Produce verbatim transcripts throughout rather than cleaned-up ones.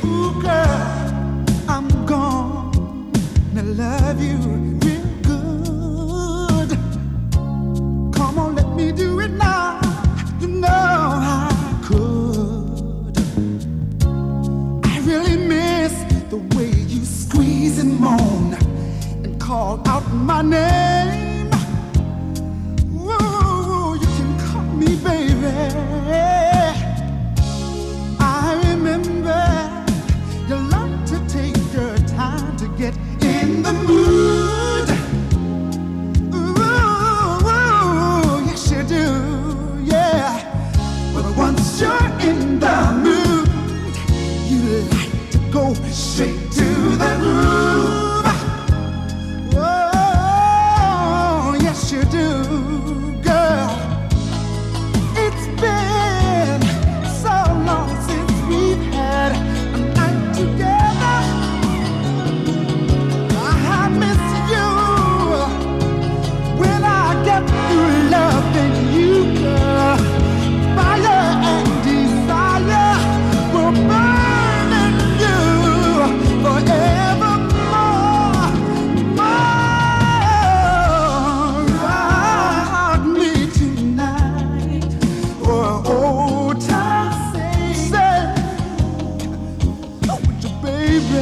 Ooh, girl, I'm gonna love you real good. Come on, let me do it now. You know I could. I really miss the way you squeeze and moan and call out my name. Ooh, you can call me baby. I remember you like to take your time to get in the mood. Ooh, yes you do, yeah. But once you're in the mood, you like to go straight to the groove. Oh, yes you do, girl. It's been so long since we've had a night together. I miss you when I get through loving you, girl. Fire and desire will burn in you forevermore. More, rock me tonight for old time's sake. Oh, would you, baby?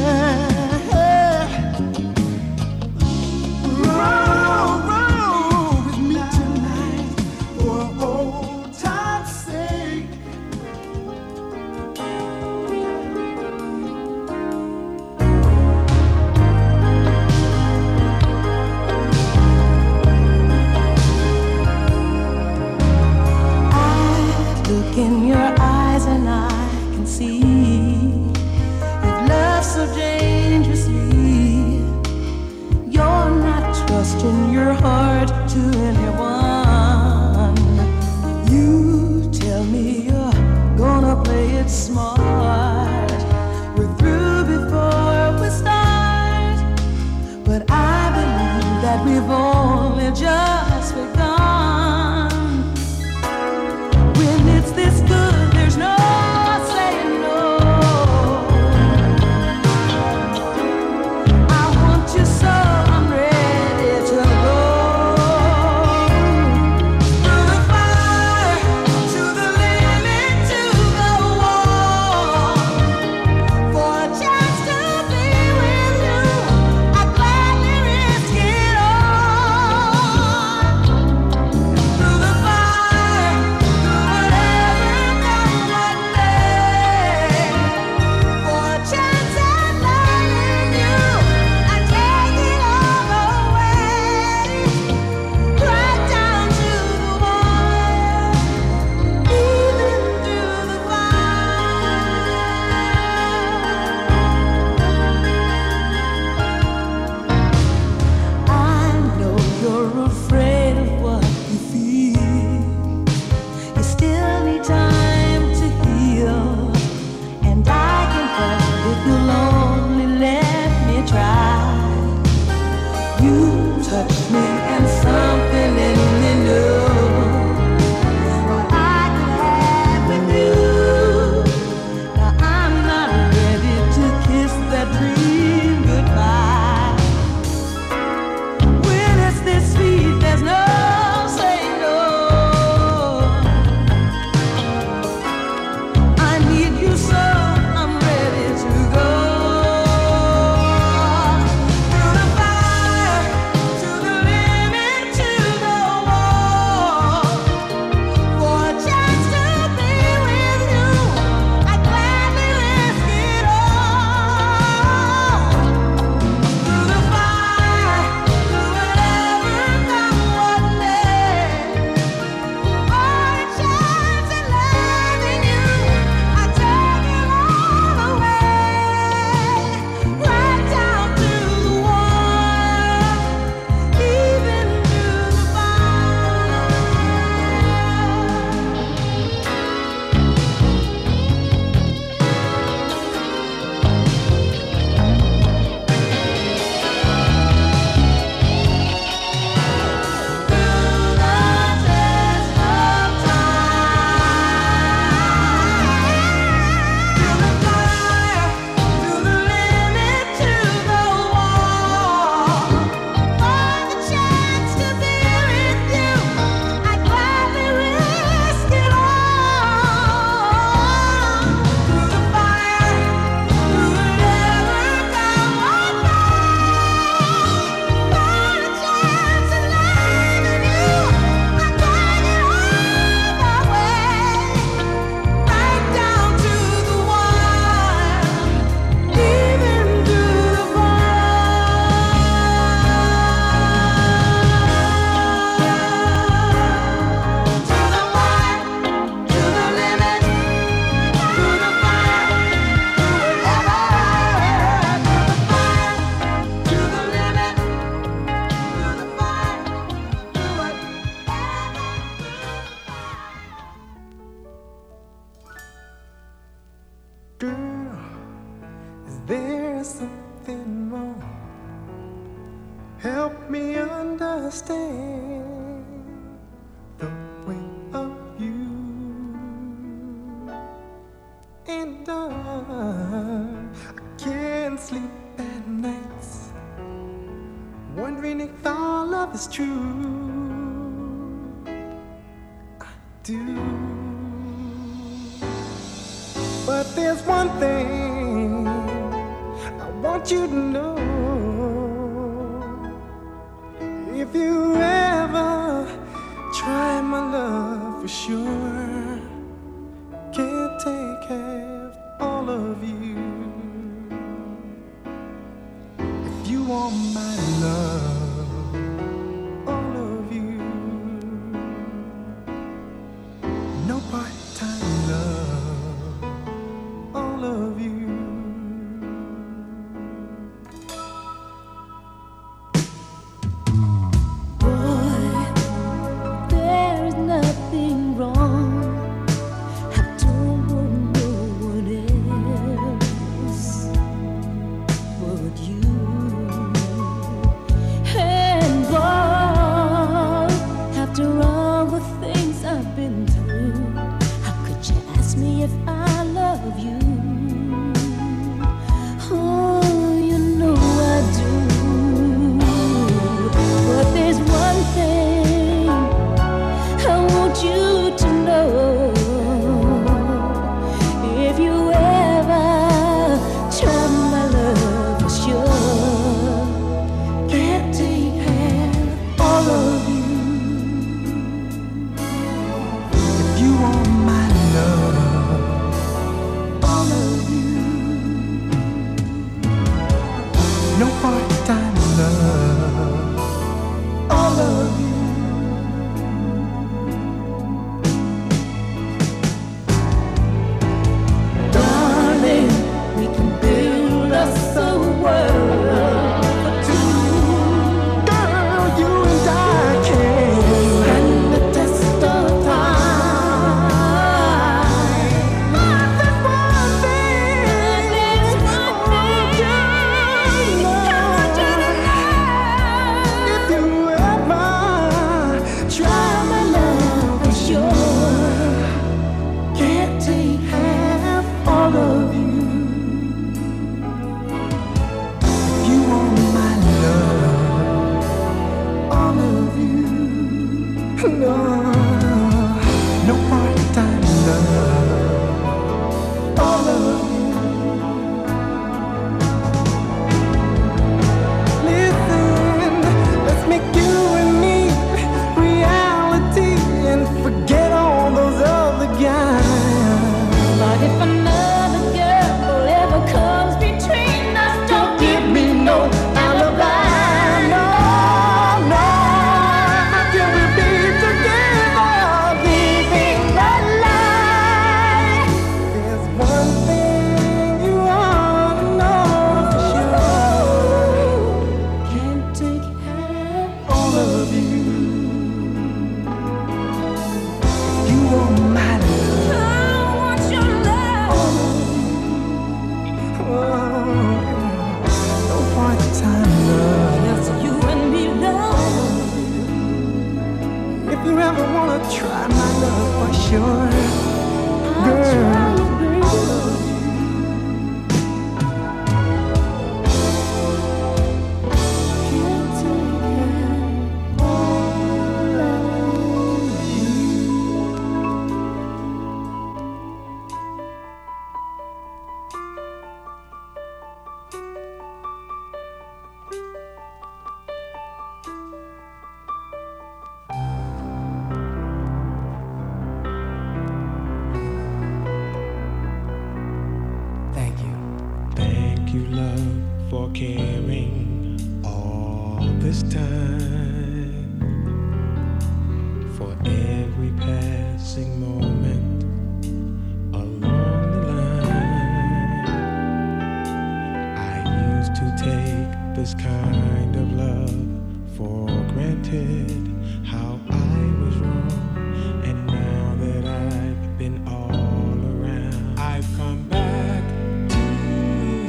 Roll, roll with me tonight for old time's sake. I look in your eyes and I can see you've loved so dangerously. understand the way of you, and I, I can't sleep at nights wondering if our love is true. I do, but there's one thing I want you to know. If you ever try my love, for sure can't take half all of you. If you want my love, all of you, no part-time love, all of you.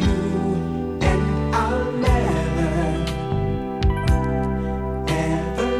Never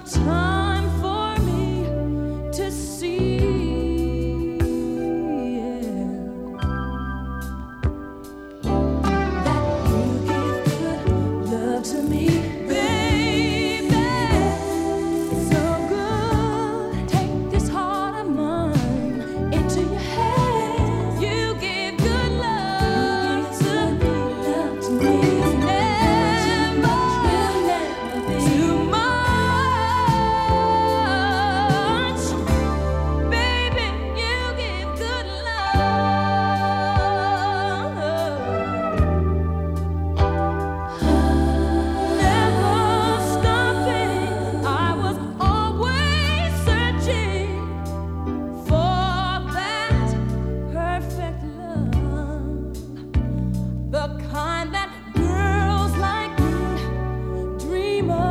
time for me to see, yeah, that you give good love to me, baby. It's so good. Take this heart of mine into your hands. You give good love to me, love to me. Never, too much, baby. You give good love. Never stopping. I was always searching for that perfect love, the kind that girls like me dream of.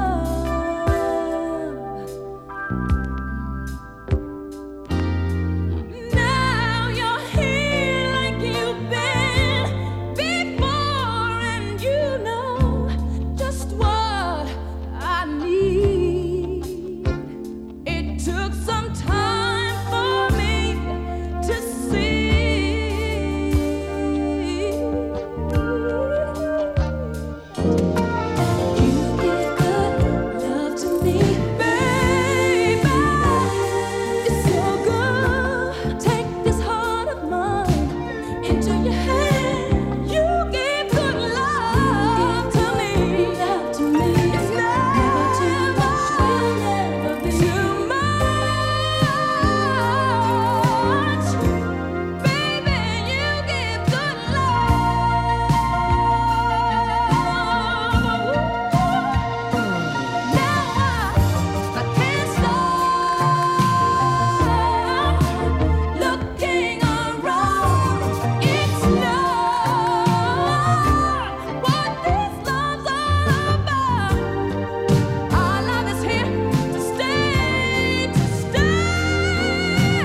Now you're here like you've been before, and you know just what I need. It took some time for me to see. You give good love to me, baby. It's so good. Take this heart of mine into your hand. You give good love to me, love to me. It's never too much, will never be too much, baby. You give good love. Now I can't stop looking around. It's love, what this love's all about. Our love is here to stay, to stay.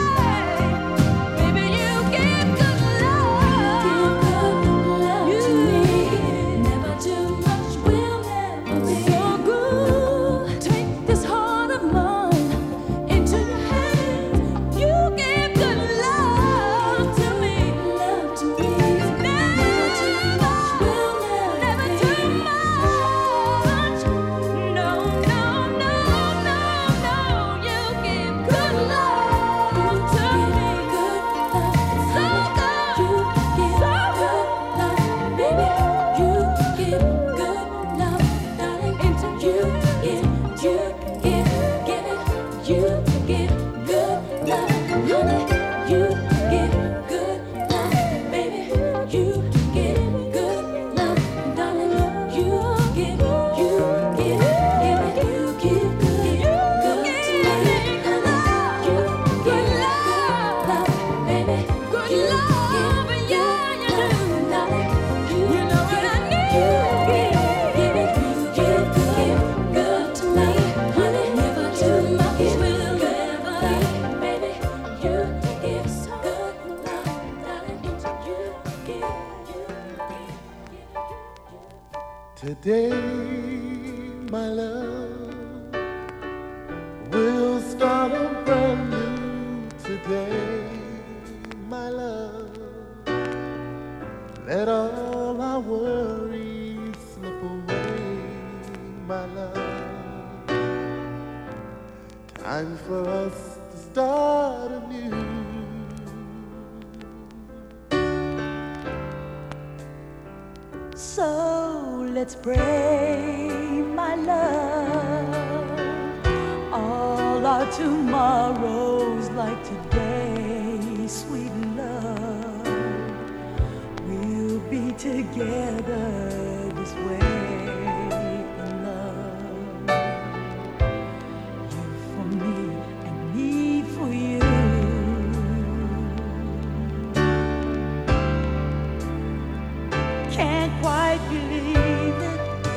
Baby, you give good love. You give good love to me. Never too much, will never be so good. Take this heart of mine into your hands. You give good love to me, love to me. Never too much, will never too much. No, no, no, no, no. You give good love to me, good love, so good. You give so good love, baby. You give good love, darling. Into you give, you give, give it. You give good love, honey. You give good love, baby. You give good love, darling. You give, you give, give it. You give good, good to me, honey. You give good love, baby. Good love, yeah, you do, darling. You know what I need. You give, give it. You give, give good to me, honey. Never too much, will never be, baby. You give so good love, darling. Into you give, you give, Today, my love, we'll start a brand new today, my love. Let all our worries slip away, my love. Time for us to start anew. So let's pray, my love. All our tomorrows like today, sweet love. We'll be together this way in love. You for me and me for you. Can't quite believe it.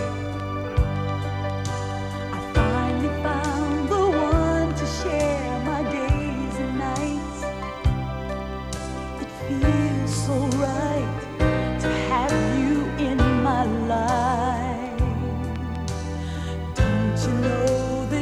I finally found the one to share my days and nights. It feels so right to have you in my life. Don't you know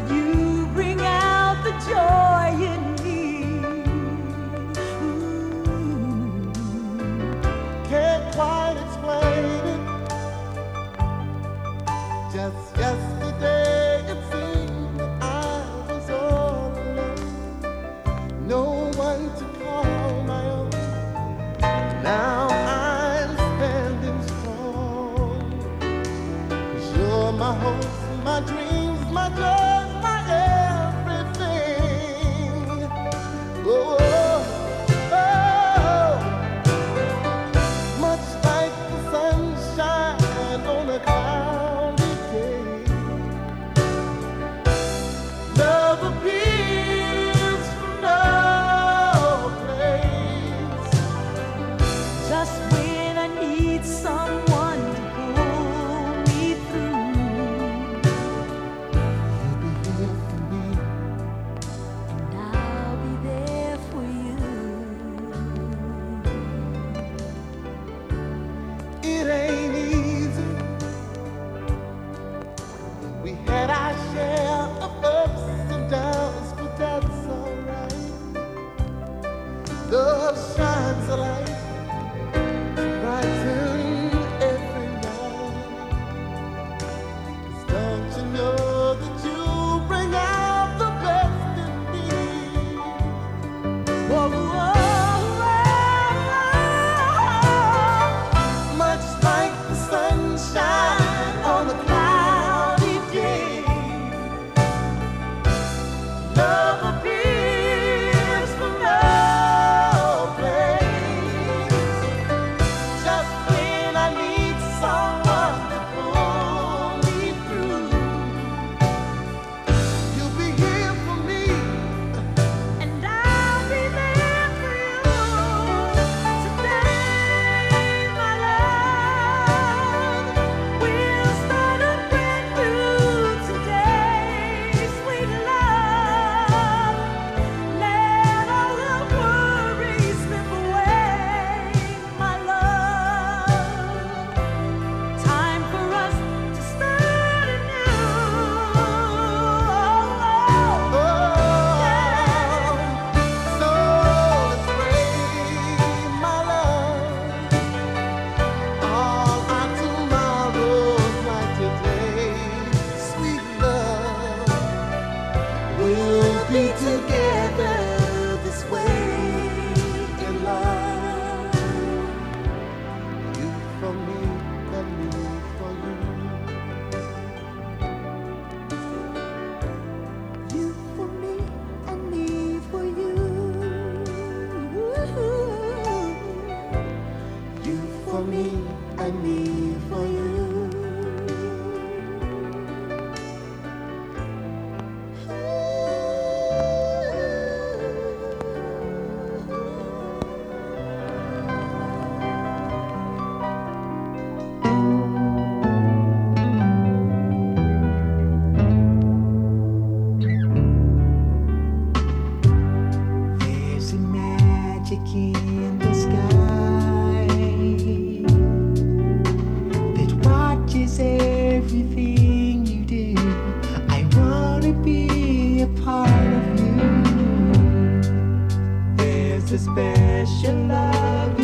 love shines a light brighten every night. 'Cause don't you know that you bring out the best in me? Whoa, whoa, much like the sunshine on a cloudy day. Love appears from no place. Just when I need someone to pull me through, you'll be here for me, and I'll be there for you. Today, my love, we'll start a brand new today, sweet love. Let all the worries slip away, my love. Time for us to start anew. So let's pray, my love. All our tomorrows like today, sweet love. We'll be together this way in love. You for me and me for you. You for me and me for you. You for me and me for you. There's a magic in the sky that watches everything you do. I wanna be a part of you. There's a special love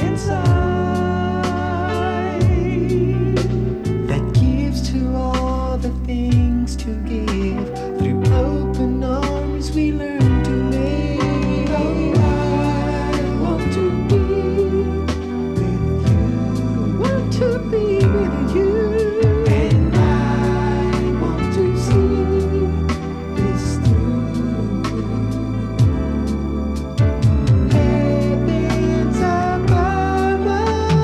inside that gives to all the things to give. Through open arms we learn to live. Oh, I want to be with you. Want to be with you. And I want to see this through. Heavens above us.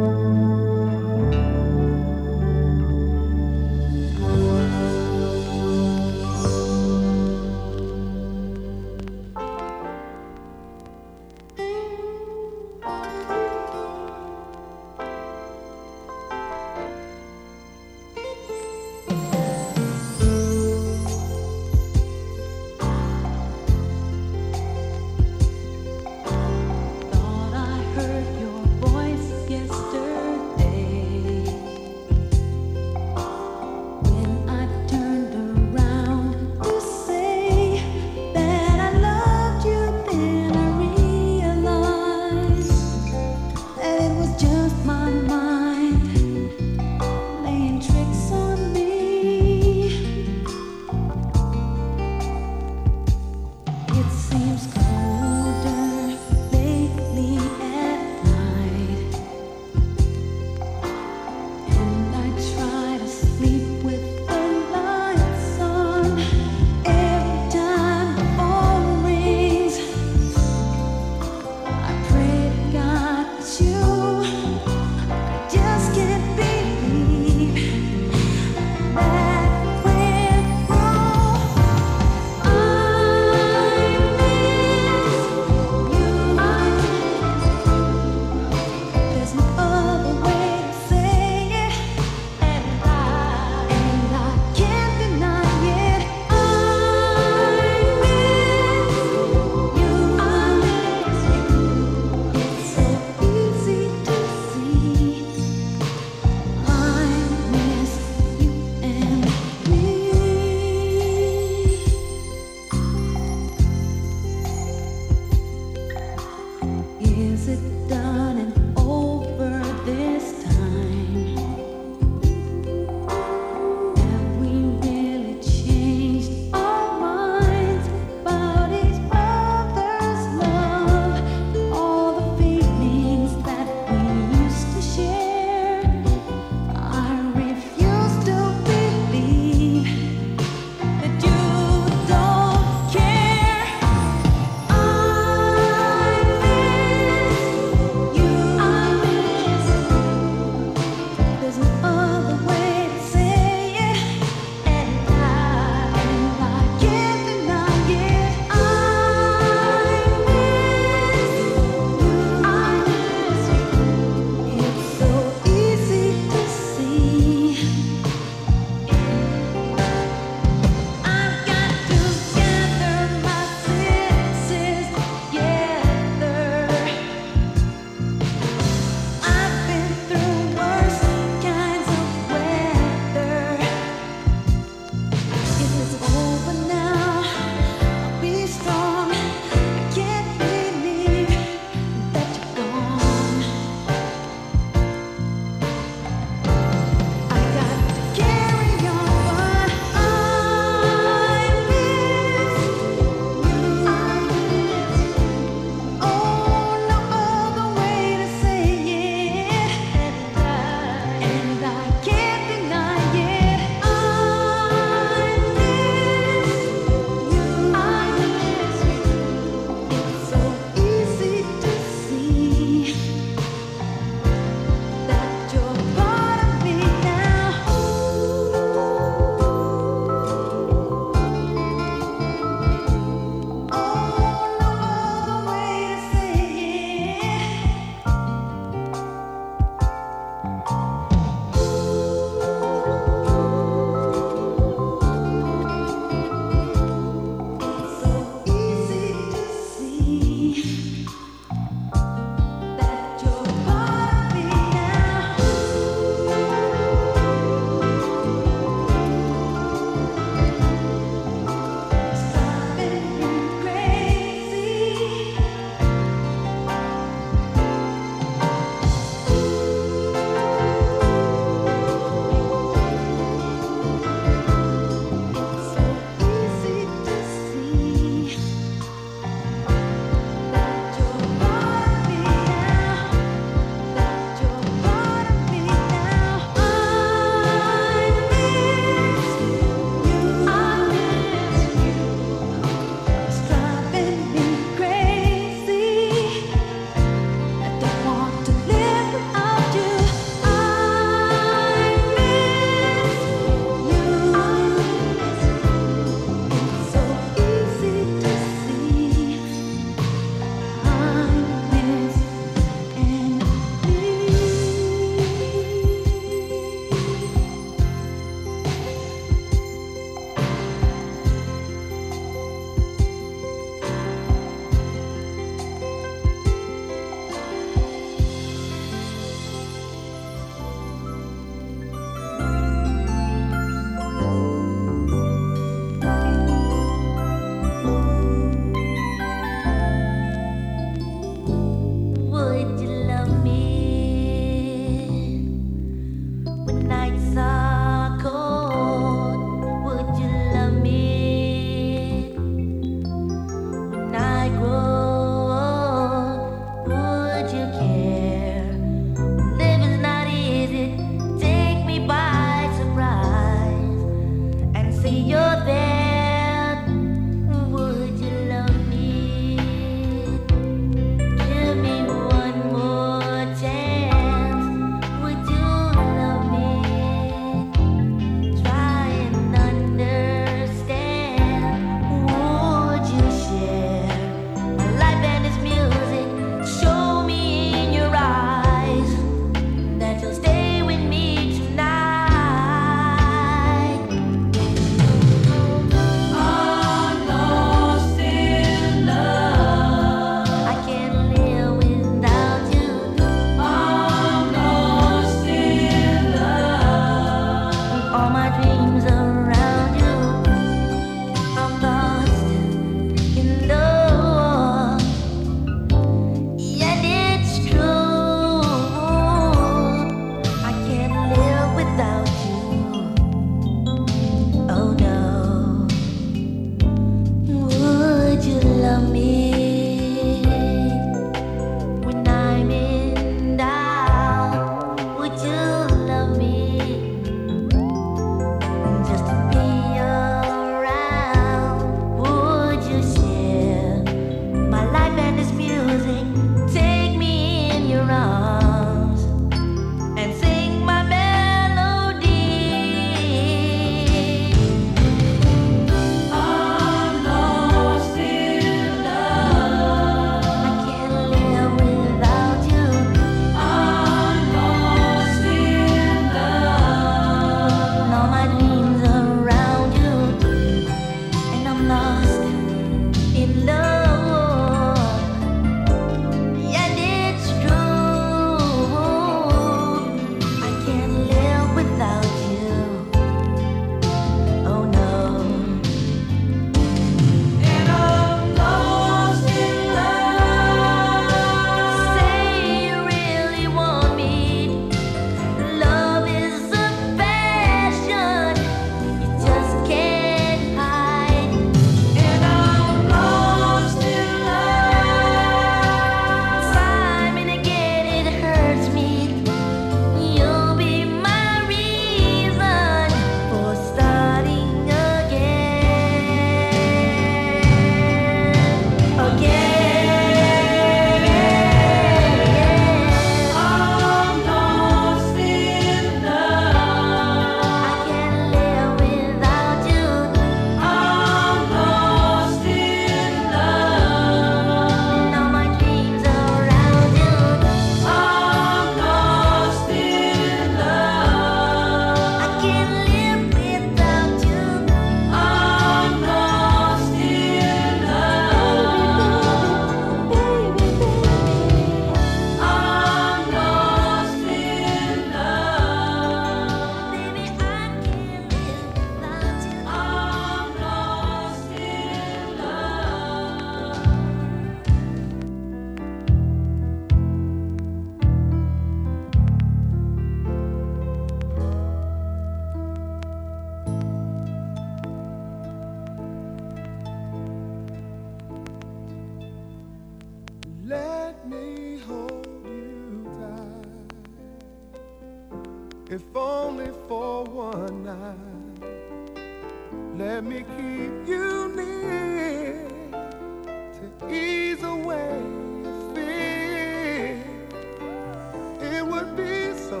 if only for one night. Let me keep you near to ease away your fear. It would be so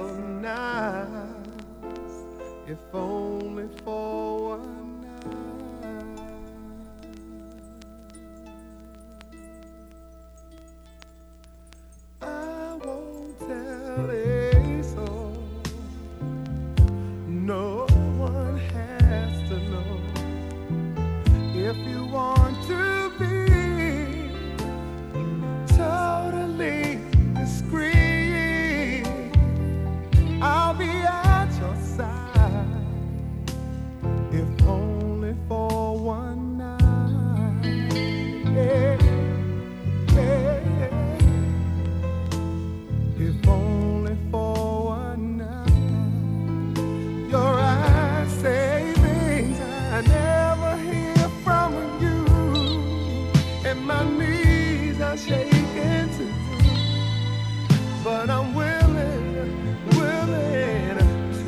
nice if only for one night. I won't tell a soul. No one has to know. If you want to be totally discreet, I'll be at your side, if only for one night. Yeah, yeah, if only for one night. Your eyes say things I never hear from you, and my knees are shaking too. But I'm willing, willing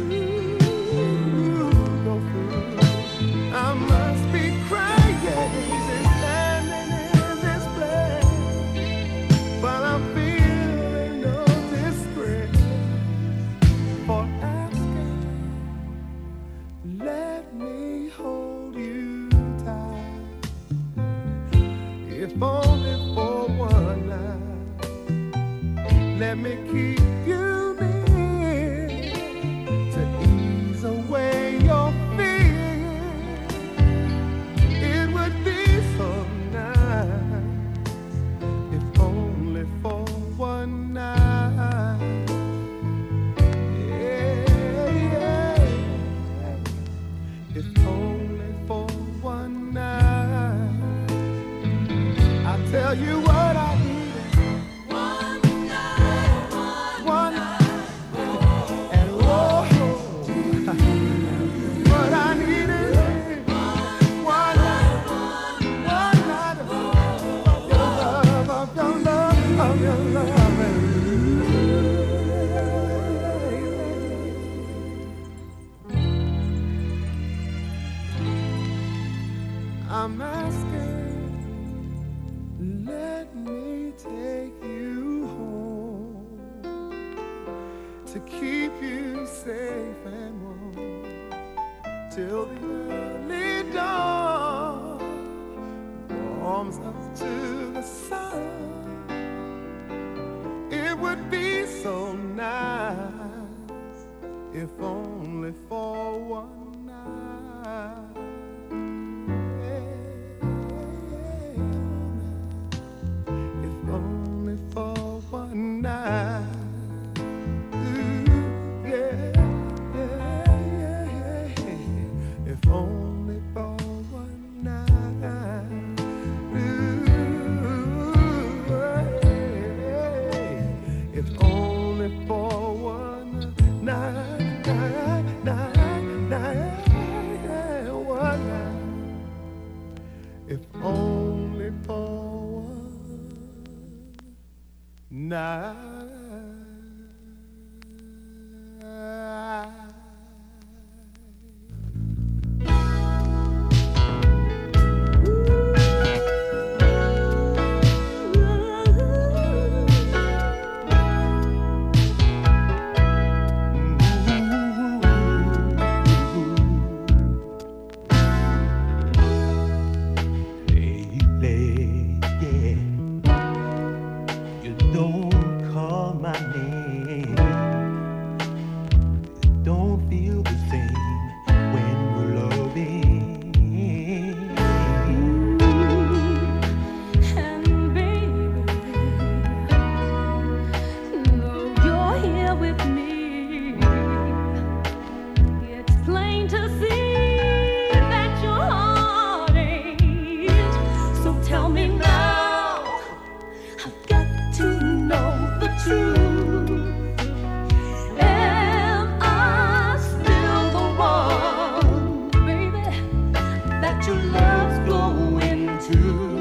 to go through. I must be crazy standing in this place, but I'm feeling no disgrace for asking. Let me hold you tight, if only for one night. Let me keep you near to ease away your fear. It would be so nice if only for one night. Yeah, yeah, if only for one night. I tell you what I need. I'm asking, let me take you home to keep you safe and warm till the early dawn warms up to the sun. It would be so nice if only for one night. For one night, ooh, yeah, yeah, yeah, if only for one night, ooh, yeah, if only for one night, night, night, night, yeah, one night, if only for night. That your love's going to